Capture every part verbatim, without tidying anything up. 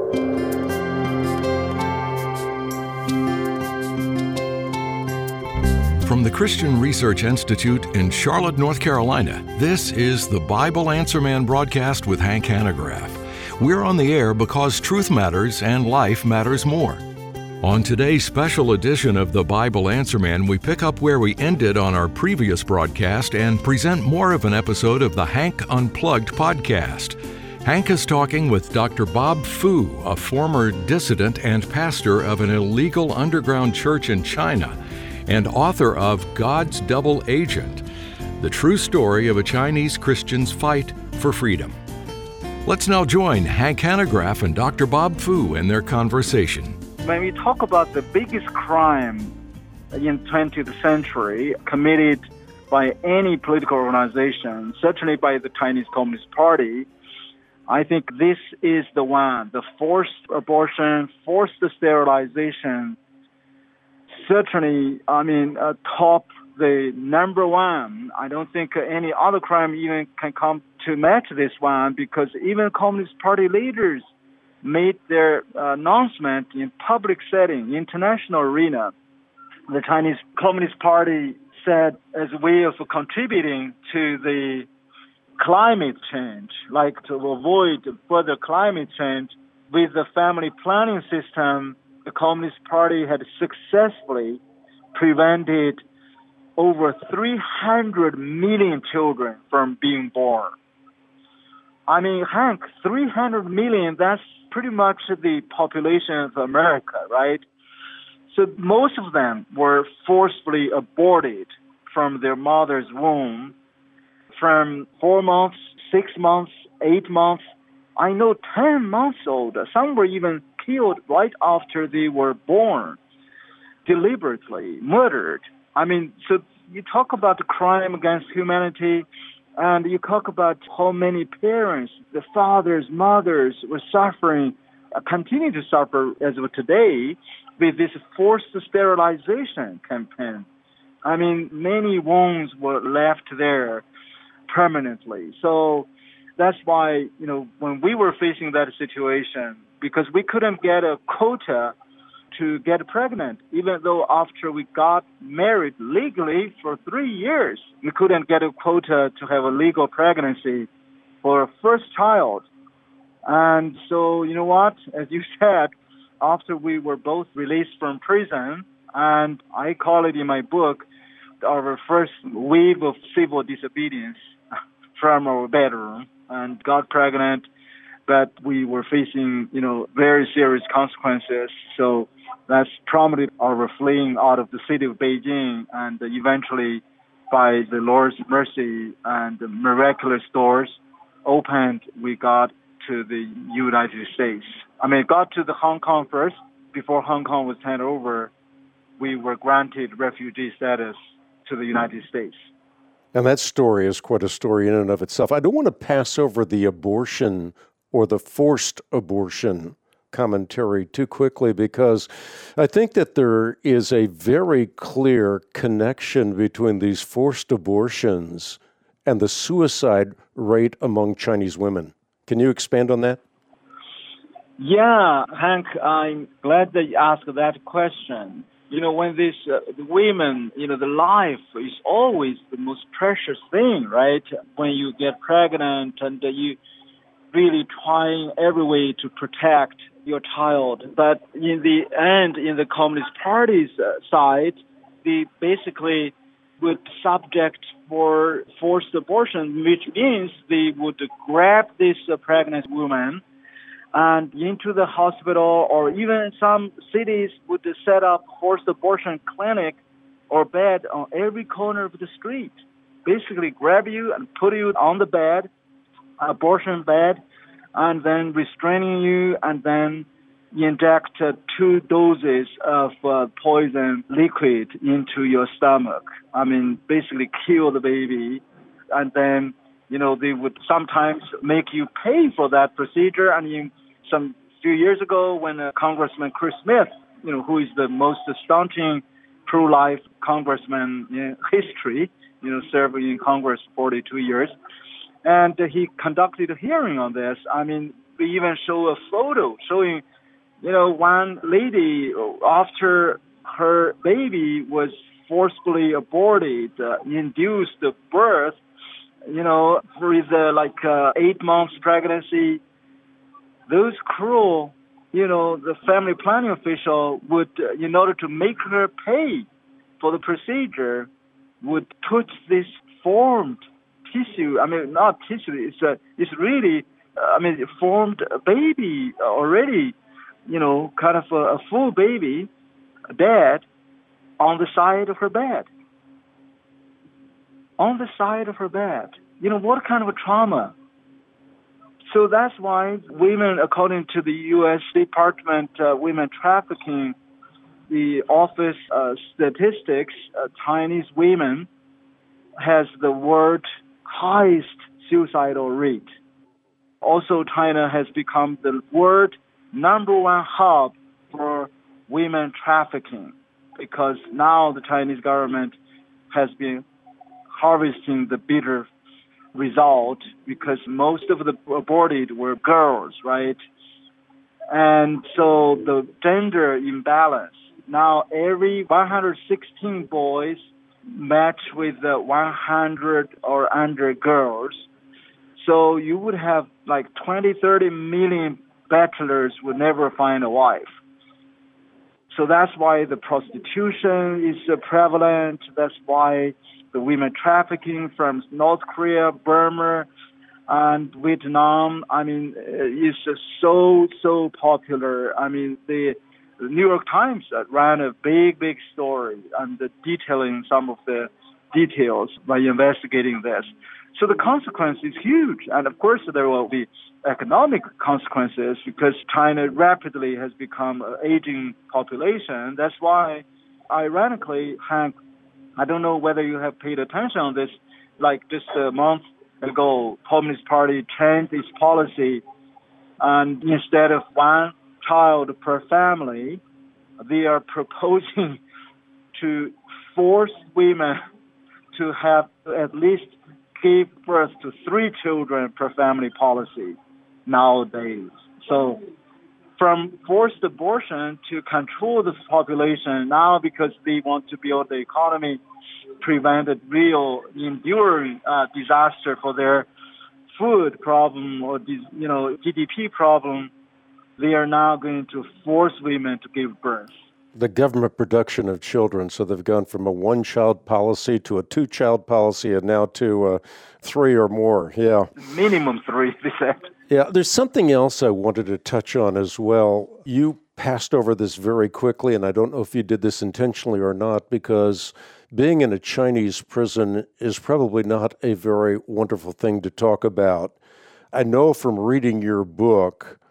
From the Christian Research Institute in Charlotte, North Carolina, this is the Bible Answer Man broadcast with Hank Hanegraaff. We're on the air because truth matters and life matters more. On today's special edition of the Bible Answer Man, we pick up where we ended on our previous broadcast and present more of an episode of the Hank Unplugged podcast. Hank is talking with Doctor Bob Fu, a former dissident and pastor of an illegal underground church in China, and author of God's Double Agent, the true story of a Chinese Christian's fight for freedom. Let's now join Hank Hanegraaff and Doctor Bob Fu in their conversation. When we talk about the biggest crime in twentieth century committed by any political organization, certainly by the Chinese Communist Party, I think this is the one, the forced abortion, forced sterilization, certainly, I mean, uh, top the number one. I don't think any other crime even can come to match this one, because even Communist Party leaders made their uh, announcement in public setting, international arena. The Chinese Communist Party said, as a way of contributing to the climate change, like to avoid further climate change, with the family planning system, the Communist Party had successfully prevented over three hundred million children from being born. I mean, Hank, three hundred million, that's pretty much the population of America, right? So most of them were forcefully aborted from their mother's womb from four months, six months, eight months. I know ten months old. Some were even killed right after they were born, deliberately murdered. I mean, so you talk about the crime against humanity, and you talk about how many parents, the fathers, mothers, were suffering, uh, continue to suffer as of today with this forced sterilization campaign. I mean, many wounds were left there permanently. So that's why, you know, when we were facing that situation, because we couldn't get a quota to get pregnant, even though after we got married legally for three years, we couldn't get a quota to have a legal pregnancy for a first child. And so, you know what, as you said, after we were both released from prison, and I call it in my book, our first wave of civil disobedience from our bedroom, and got pregnant, but we were facing, you know, very serious consequences. So that's prompted our fleeing out of the city of Beijing, and eventually, by the Lord's mercy and the miraculous doors opened, we got to the United States. I mean, got to the Hong Kong first. Before Hong Kong was handed over, we were granted refugee status to the United States. And that story is quite a story in and of itself. I don't want to pass over the abortion or the forced abortion commentary too quickly, because I think that there is a very clear connection between these forced abortions and the suicide rate among Chinese women. Can you expand on that? Yeah, Hank, I'm glad that you asked that question. You know, when these uh, the women, you know, the life is always the most precious thing, right? When you get pregnant and uh, you really trying every way to protect your child. But in the end, in the Communist Party's uh, side, they basically would subject for forced abortion, which means they would grab this uh, pregnant woman and into the hospital, or even some cities would set up forced abortion clinic or bed on every corner of the street. Basically grab you and put you on the bed, abortion bed, and then restraining you, and then inject uh, two doses of uh, poison liquid into your stomach. I mean, basically kill the baby, and then, you know, they would sometimes make you pay for that procedure. And in some few years ago, when uh, Congressman Chris Smith, you know, who is the most astonishing pro-life congressman in history, you know, serving in Congress forty-two years, and uh, he conducted a hearing on this. I mean, we even show a photo showing, you know, one lady after her baby was forcibly aborted, uh, induced birth, you know, with uh, like uh, eight months pregnancy. Those cruel, you know, the family planning official would, uh, in order to make her pay for the procedure, would put this formed tissue, I mean, not tissue, it's, a, it's really, uh, I mean, formed baby already, you know, kind of a, a full baby, dead, on the side of her bed. On the side of her bed. You know, what kind of a trauma? So that's why women, according to the U S Department of uh, Women Trafficking, the office uh, statistics, uh, Chinese women has the world highest suicidal rate. Also, China has become the world number one hub for women trafficking, because now the Chinese government has been harvesting the bitter result, because most of the aborted were girls, right? And so the gender imbalance. Now every one hundred sixteen boys match with the one hundred or under girls. So you would have like twenty, thirty million bachelors would never find a wife. So that's why the prostitution is uh, prevalent. That's why the women trafficking from North Korea, Burma, and Vietnam, I mean, is uh, so, so popular. I mean, the, the New York Times uh, ran a big, big story and uh, detailing some of the details by investigating this. So the consequence is huge. And of course, there will be economic consequences because China rapidly has become an aging population. That's why, ironically, Hank, I don't know whether you have paid attention on this, like just a month ago, Communist Party changed its policy, and instead of one child per family, they are proposing to force women to have at least give birth to three children per family policy nowadays. So from forced abortion to control the population now, because they want to build the economy, prevent a real enduring uh, disaster for their food problem or, you know, G D P problem, they are now going to force women to give birth. The government production of children. So they've gone from a one-child policy to a two-child policy and now to uh, three or more. Yeah. Minimum three, they said. Yeah, there's something else I wanted to touch on as well. You passed over this very quickly, and I don't know if you did this intentionally or not, because being in a Chinese prison is probably not a very wonderful thing to talk about. I know from reading your book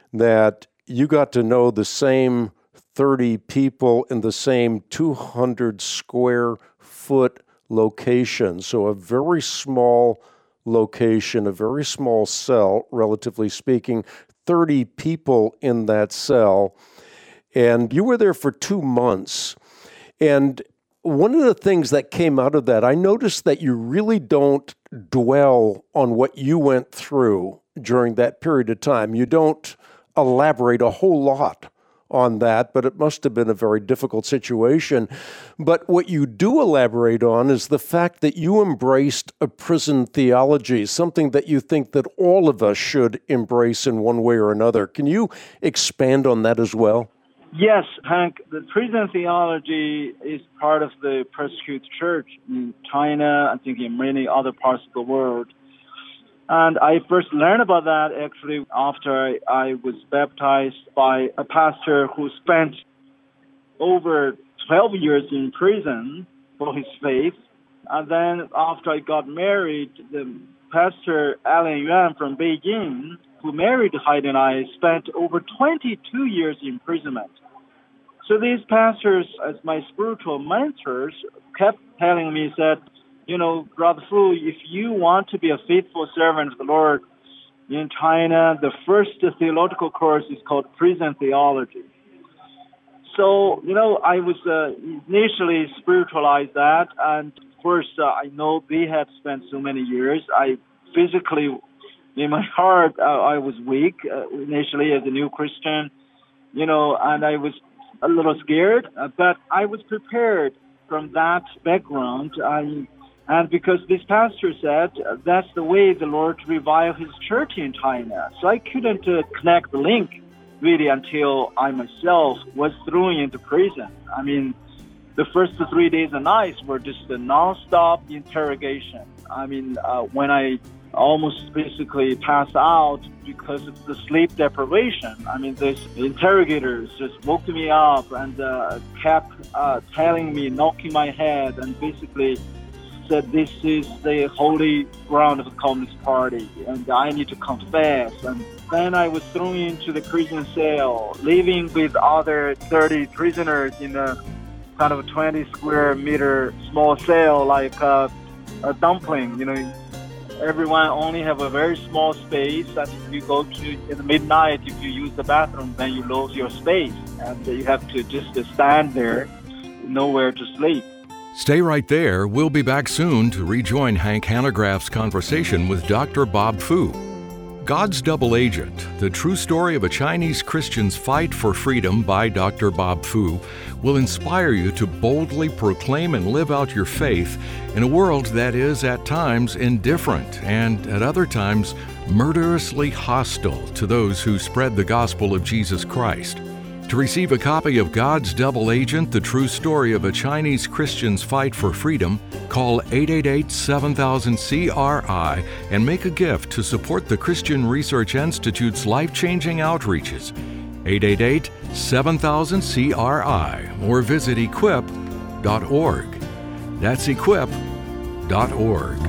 that you got to know the same thirty people in the same two hundred square foot location. So a very small location, a very small cell, relatively speaking, thirty people in that cell. And you were there for two months. And one of the things that came out of that, I noticed that you really don't dwell on what you went through during that period of time. You don't elaborate a whole lot on that, but it must have been a very difficult situation. But what you do elaborate on is the fact that you embraced a prison theology, something that you think that all of us should embrace in one way or another. Can you expand on that as well? Yes, Hank. The prison theology is part of the persecuted church in China, I think in many other parts of the world. And I first learned about that actually after I was baptized by a pastor who spent over twelve years in prison for his faith. And then after I got married, the pastor Alan Yuan from Beijing, who married Heidi and I, spent over twenty-two years in imprisonment. So these pastors, as my spiritual mentors, kept telling me, said, you know, Brother Fu, if you want to be a faithful servant of the Lord in China, the first theological course is called prison theology. So, you know, I was uh, initially spiritualized that, and of course, uh, I know they had spent so many years. I physically in my heart, uh, I was weak uh, initially as a new Christian, you know, and I was a little scared, uh, but I was prepared from that background. I, and because this pastor said uh, that's the way the Lord revived his church in China. So I couldn't uh, connect the link really until I myself was thrown into prison. I mean, the first three days and nights were just a non-stop interrogation. I mean, uh, when I almost basically passed out because of the sleep deprivation, I mean, these interrogators just woke me up and uh, kept uh, telling me, knocking my head, and basically said, this is the holy ground of the Communist Party, and I need to confess. And then I was thrown into the prison cell, living with other thirty prisoners in a kind of a twenty square meter small cell, like a, a dumpling. You know, everyone only have a very small space, and if you go to in the midnight, if you use the bathroom, then you lose your space, and you have to just stand there, nowhere to sleep. Stay right there. We'll be back soon to rejoin Hank Hanegraaff's conversation with Doctor Bob Fu. God's Double Agent, the true story of a Chinese Christian's fight for freedom by Doctor Bob Fu, will inspire you to boldly proclaim and live out your faith in a world that is at times indifferent and at other times murderously hostile to those who spread the gospel of Jesus Christ. To receive a copy of God's Double Agent, the true story of a Chinese Christian's fight for freedom, call eight eight eight, seven thousand, C R I and make a gift to support the Christian Research Institute's life-changing outreaches. eight eight eight, seven thousand, C R I or visit equip dot org. That's equip dot org.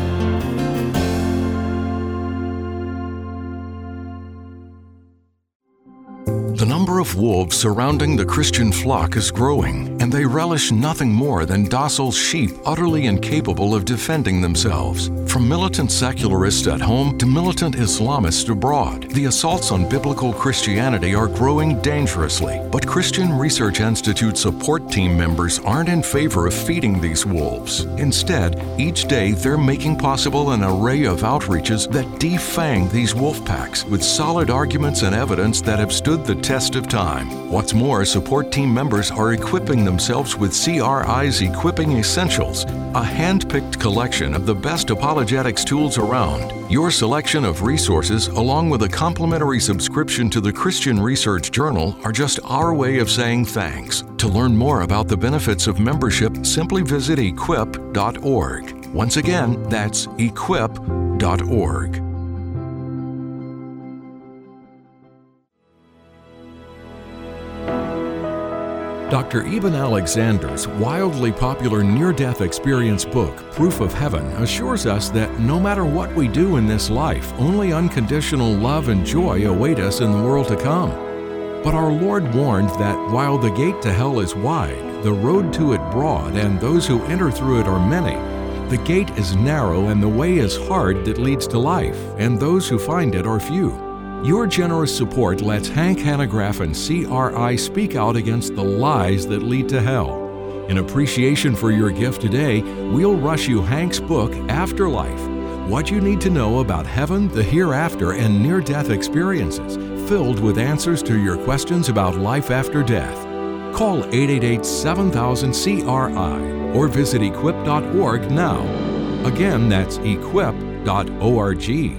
The number of wolves surrounding the Christian flock is growing, and they relish nothing more than docile sheep utterly incapable of defending themselves. From militant secularists at home to militant Islamists abroad, the assaults on biblical Christianity are growing dangerously. But Christian Research Institute support team members aren't in favor of feeding these wolves. Instead, each day they're making possible an array of outreaches that defang these wolf packs with solid arguments and evidence that have stood the test of time. What's more, support team members are equipping themselves with C R I's Equipping Essentials, a hand-picked collection of the best apologetics tools around. Your selection of resources, along with a complimentary subscription to the Christian Research Journal, are just our way of saying thanks. To learn more about the benefits of membership, simply visit equip dot org. Once again, that's equip dot org. Doctor Eben Alexander's wildly popular near-death experience book, Proof of Heaven, assures us that no matter what we do in this life, only unconditional love and joy await us in the world to come. But our Lord warned that while the gate to hell is wide, the road to it broad, and those who enter through it are many, the gate is narrow and the way is hard that leads to life, and those who find it are few. Your generous support lets Hank Hanegraaff and C R I speak out against the lies that lead to hell. In appreciation for your gift today, we'll rush you Hank's book, Afterlife: What You Need to Know About Heaven, the Hereafter, and Near-Death Experiences, filled with answers to your questions about life after death. Call eight eight eight, seven thousand, C R I or visit equip dot org now. Again, that's equip dot org.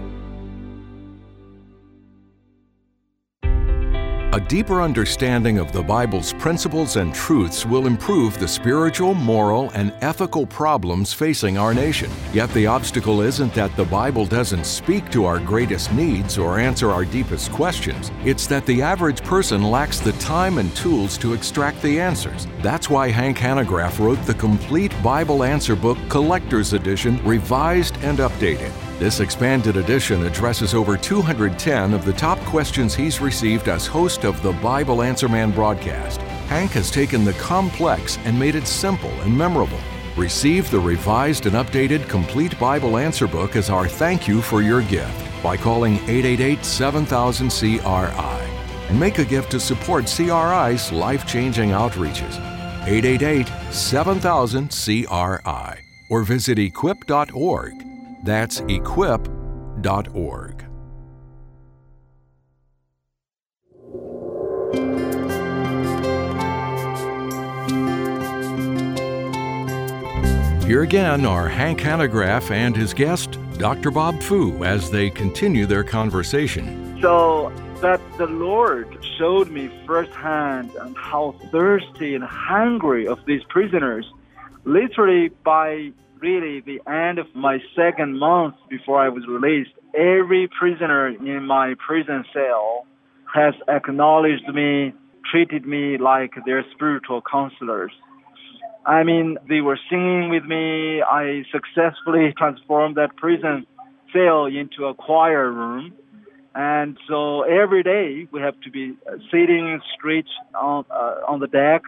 A deeper understanding of the Bible's principles and truths will improve the spiritual, moral, and ethical problems facing our nation. Yet the obstacle isn't that the Bible doesn't speak to our greatest needs or answer our deepest questions. It's that the average person lacks the time and tools to extract the answers. That's why Hank Hanegraaff wrote the complete Bible Answer Book Collector's Edition, revised and updated. This expanded edition addresses over two hundred ten of the top questions he's received as host of the Bible Answer Man broadcast. Hank has taken the complex and made it simple and memorable. Receive the revised and updated Complete Bible Answer Book as our thank you for your gift by calling eight eight eight, seven thousand, C R I and make a gift to support C R I's life-changing outreaches. eight eight eight, seven thousand, C R I or visit equip dot org. That's equip dot org. Here again are Hank Hanegraaff and his guest, Doctor Bob Fu, as they continue their conversation. So that the Lord showed me firsthand how thirsty and hungry of these prisoners. Literally by really the end of my second month before I was released, every prisoner in my prison cell has acknowledged me, treated me like their spiritual counselors. I mean, they were singing with me. I successfully transformed that prison cell into a choir room. And so every day we have to be sitting straight on, uh, on the deck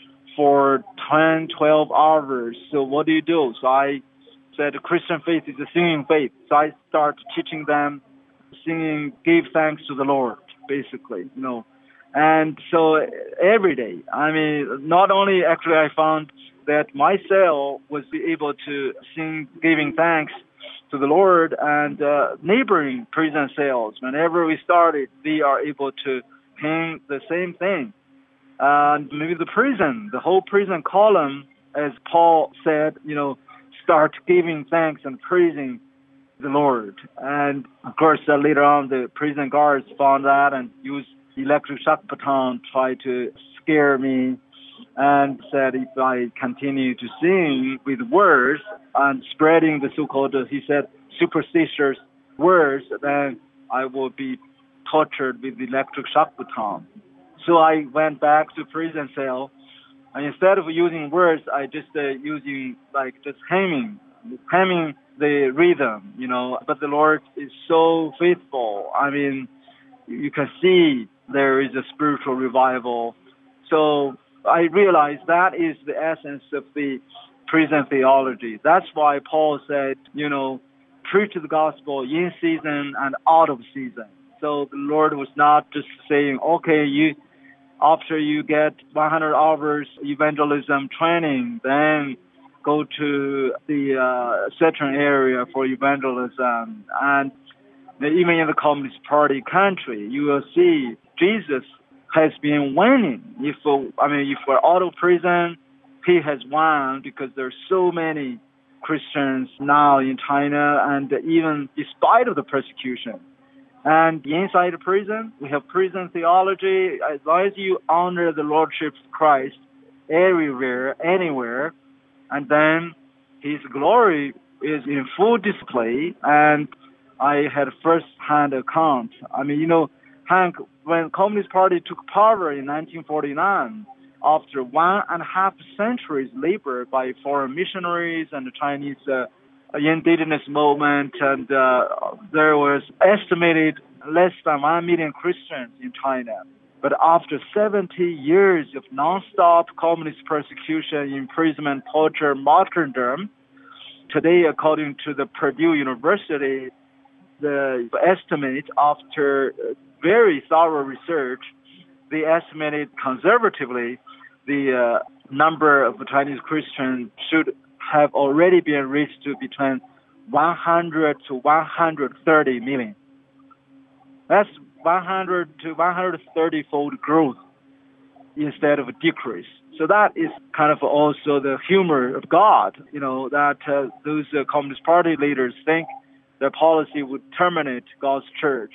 for ten, twelve hours. So what do you do? So I said Christian faith is a singing faith. So I start teaching them singing, give thanks to the Lord, basically, you know. And so every day, I mean, not only actually I found that my cell was able to sing giving thanks to the Lord, and uh, neighboring prison cells, whenever we started, they are able to sing the same thing. And uh, maybe the prison, the whole prison column, as Paul said, you know, start giving thanks and praising the Lord. And of course, uh, later on, the prison guards found that and used electric shock baton, try to scare me, and said if I continue to sing with words and spreading the so-called, he said, superstitious words, then I will be tortured with electric shock baton. So I went back to prison cell, and instead of using words, I just uh, using like just humming, humming the rhythm, you know. But the Lord is so faithful. I mean, you can see there is a spiritual revival. So I realized that is the essence of the prison theology. That's why Paul said, you know, preach the gospel in season and out of season. So the Lord was not just saying, okay, you after you get one hundred hours evangelism training, then go to the uh, certain area for evangelism. And even in the Communist Party country, you will see Jesus has been winning. If I mean, if we're out of prison, he has won because there's so many Christians now in China, and even despite of the persecution. And inside the prison, we have prison theology. As long as you honor the Lordship of Christ everywhere, anywhere, and then his glory is in full display. And I had first-hand account. I mean, you know, Hank, when Communist Party took power in nineteen forty-nine, after one and a half centuries labor by foreign missionaries and the Chinese uh, indigenous movement, and uh, there was estimated less than one million Christians in China. But after seventy years of non-stop communist persecution, imprisonment, torture, martyrdom, today, according to the Purdue University, the estimate after very thorough research, they estimated conservatively the uh, number of Chinese Christians should have already been reached to between one hundred to one hundred thirty million. That's one hundred to one hundred thirty fold growth instead of a decrease. So that is kind of also the humor of God, you know, that uh, those uh, Communist Party leaders think their policy would terminate God's church.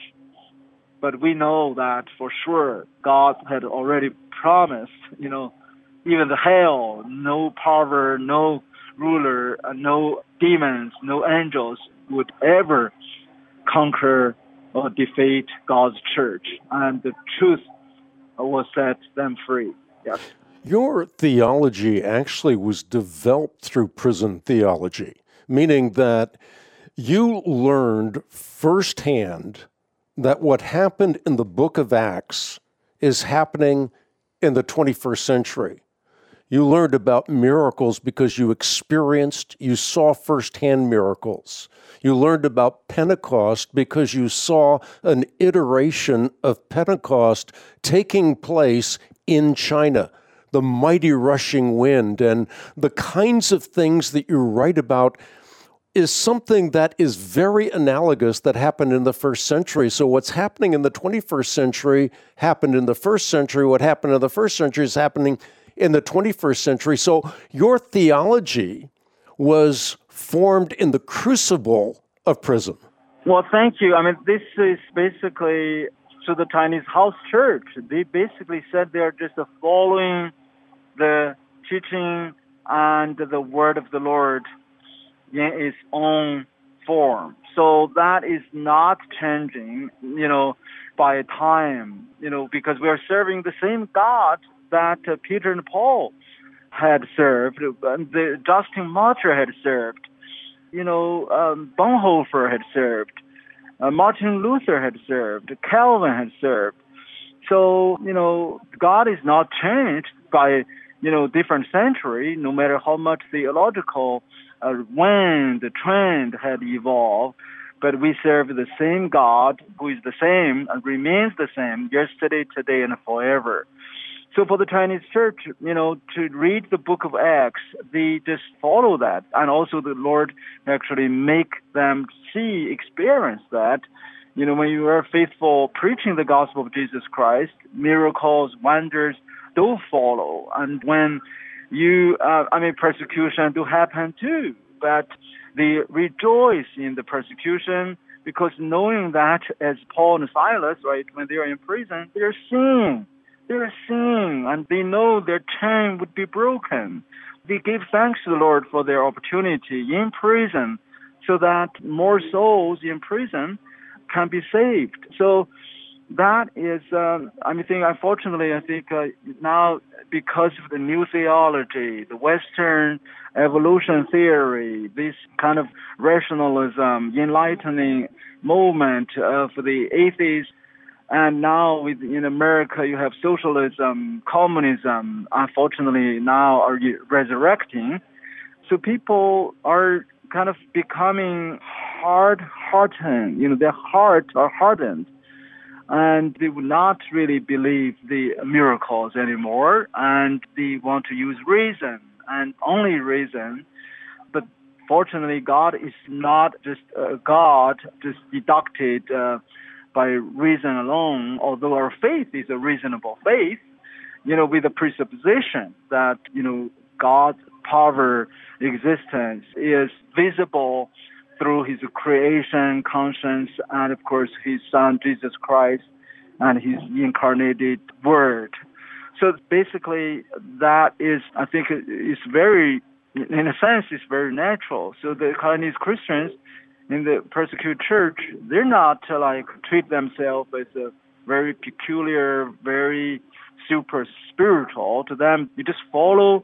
But we know that for sure God had already promised, you know, even the hell, no power, no ruler, uh, no demons, no angels would ever conquer or defeat God's church. And the truth will set them free. Yes. Your theology actually was developed through prison theology, meaning that you learned firsthand that what happened in the book of Acts is happening in the twenty-first century. You learned about miracles because you experienced, you saw firsthand miracles. You learned about Pentecost because you saw an iteration of Pentecost taking place in China, the mighty rushing wind, and the kinds of things that you write about is something that is very analogous that happened in the first century. So what's happening in the twenty-first century happened in the first century. What happened in the first century is happening in the twenty-first century. So your theology was formed in the crucible of prison. Well, thank you. I mean, this is basically to the Chinese house church. They basically said they're just following the teaching and the word of the Lord in its own form. So that is not changing, you know, by time, you know, because we are serving the same God that uh, Peter and Paul had served, and the Justin Martyr had served, you know, um, Bonhoeffer had served, uh, Martin Luther had served, Calvin had served. So, you know, God is not changed by, you know, different century, no matter how much theological uh, wind, the trend had evolved. But we serve the same God who is the same and remains the same yesterday, today, and forever. So for the Chinese church, you know, to read the book of Acts, they just follow that. And also the Lord actually make them see, experience that. You know, when you are faithful preaching the gospel of Jesus Christ, miracles, wonders do follow. And when you, uh, I mean, persecution do happen too. But they rejoice in the persecution because knowing that, as Paul and Silas, right, when they are in prison, they're seeing. They're seeing, and they know their chain would be broken. They give thanks to the Lord for their opportunity in prison so that more souls in prison can be saved. So that is, um, I mean, think, unfortunately, I think uh, now because of the new theology, the Western evolution theory, this kind of rationalism, enlightening movement of the atheists, and now with, in America, you have socialism, communism, unfortunately now are resurrecting. So people are kind of becoming hard-hearted, you know, their hearts are hardened. And they would not really believe the miracles anymore, and they want to use reason, and only reason. But fortunately, God is not just a God just deducted uh, by reason alone, although our faith is a reasonable faith, you know, with the presupposition that, you know, God's power existence is visible through his creation, conscience, and of course his Son, Jesus Christ, and his incarnated Word. So basically that is, I think, is very, in a sense, it's very natural. So the Chinese Christians in the persecuted church, they're not uh, like treat themselves as a very peculiar, very super spiritual. To them, you just follow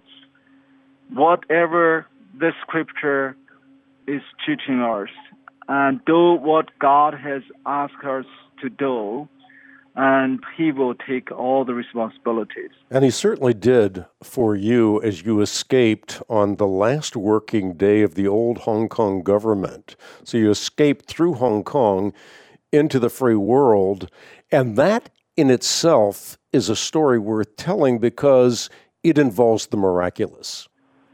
whatever the scripture is teaching us and do what God has asked us to do, and he will take all the responsibilities. And he certainly did for you as you escaped on the last working day of the old Hong Kong government. So you escaped through Hong Kong into the free world, and that in itself is a story worth telling because it involves the miraculous.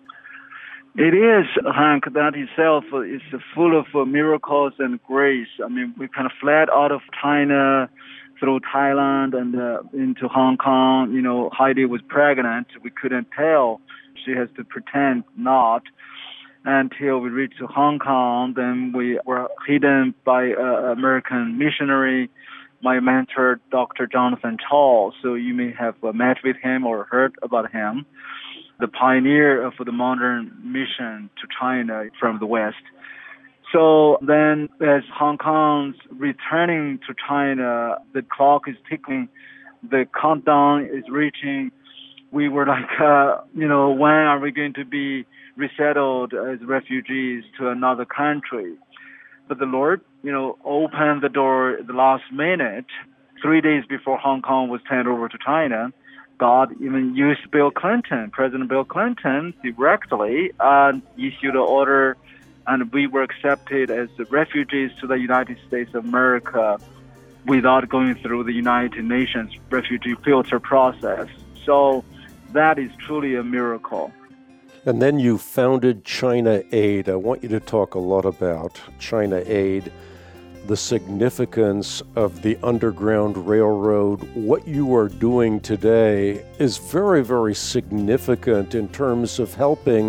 It is, Hank. That itself is full of miracles and grace. I mean, we kind of fled out of China through Thailand and uh, into Hong Kong. You know, Heidi was pregnant. We couldn't tell. She has to pretend not until we reached Hong Kong. Then we were hidden by an uh, American missionary, my mentor, Doctor Jonathan Chao. So you may have uh, met with him or heard about him, the pioneer of the modern mission to China from the West. So then as Hong Kong's returning to China, the clock is ticking, the countdown is reaching. We were like, uh, you know, when are we going to be resettled as refugees to another country? But the Lord, you know, opened the door at the last minute, three days before Hong Kong was turned over to China. God even used Bill Clinton, President Bill Clinton, directly and issued an order, and we were accepted as refugees to the United States of America without going through the United Nations refugee filter process. So that is truly a miracle. And then you founded China Aid. I want you to talk a lot about China Aid, the significance of the Underground Railroad. What you are doing today is very, very significant in terms of helping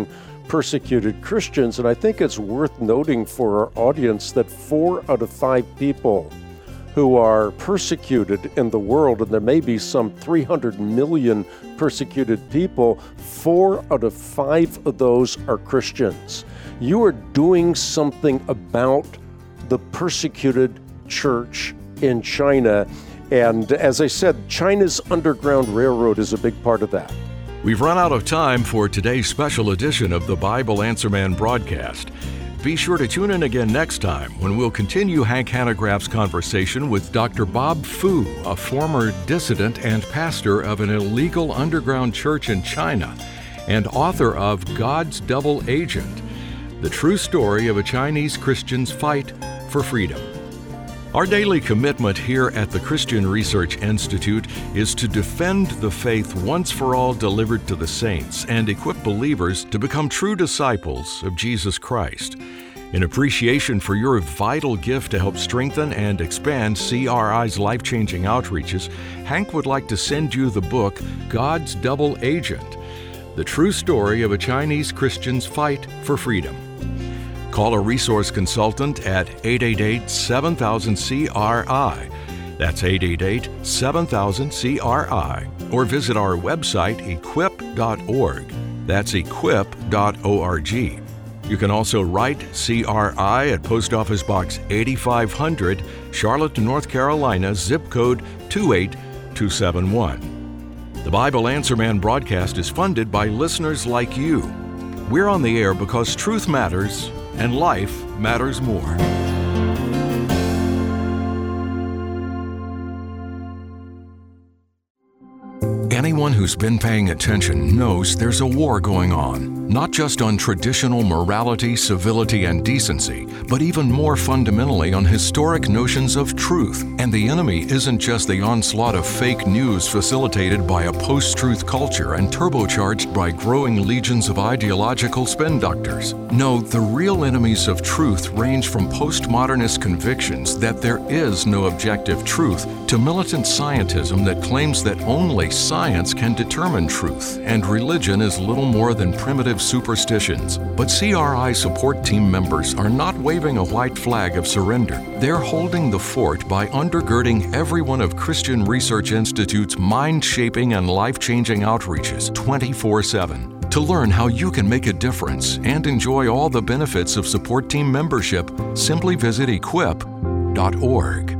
persecuted Christians. And I think it's worth noting for our audience that four out of five people who are persecuted in the world, and there may be some three hundred million persecuted people, four out of five of those are Christians. You are doing something about the persecuted church in China. And as I said, China's Underground Railroad is a big part of that. We've run out of time for today's special edition of the Bible Answer Man broadcast. Be sure to tune in again next time when we'll continue Hank Hanegraaff's conversation with Doctor Bob Fu, a former dissident and pastor of an illegal underground church in China and author of God's Double Agent, the true story of a Chinese Christian's fight for freedom. Our daily commitment here at the Christian Research Institute is to defend the faith once for all delivered to the saints and equip believers to become true disciples of Jesus Christ. In appreciation for your vital gift to help strengthen and expand C R I's life-changing outreaches, Hank would like to send you the book, God's Double Agent, the true story of a Chinese Christian's fight for freedom. Call a resource consultant at eight eight eight, seven thousand, C R I. That's eight eight eight, seven thousand, C R I. Or visit our website, equip dot org. That's equip dot org. You can also write C R I at Post Office Box eighty-five hundred, Charlotte, North Carolina, zip code two eight two seven one. The Bible Answer Man broadcast is funded by listeners like you. We're on the air because truth matters and life matters more. Anyone who's been paying attention knows there's a war going on, not just on traditional morality, civility, and decency, but even more fundamentally on historic notions of truth. And the enemy isn't just the onslaught of fake news facilitated by a post-truth culture and turbocharged by growing legions of ideological spin doctors. No, the real enemies of truth range from postmodernist convictions that there is no objective truth to militant scientism that claims that only science can determine truth, and religion is little more than primitive superstitions. But C R I support team members are not waving a white flag of surrender. They're holding the fort by undergirding every one of Christian Research Institute's mind-shaping and life-changing outreaches twenty-four seven. To learn how you can make a difference and enjoy all the benefits of support team membership, simply visit equip dot org.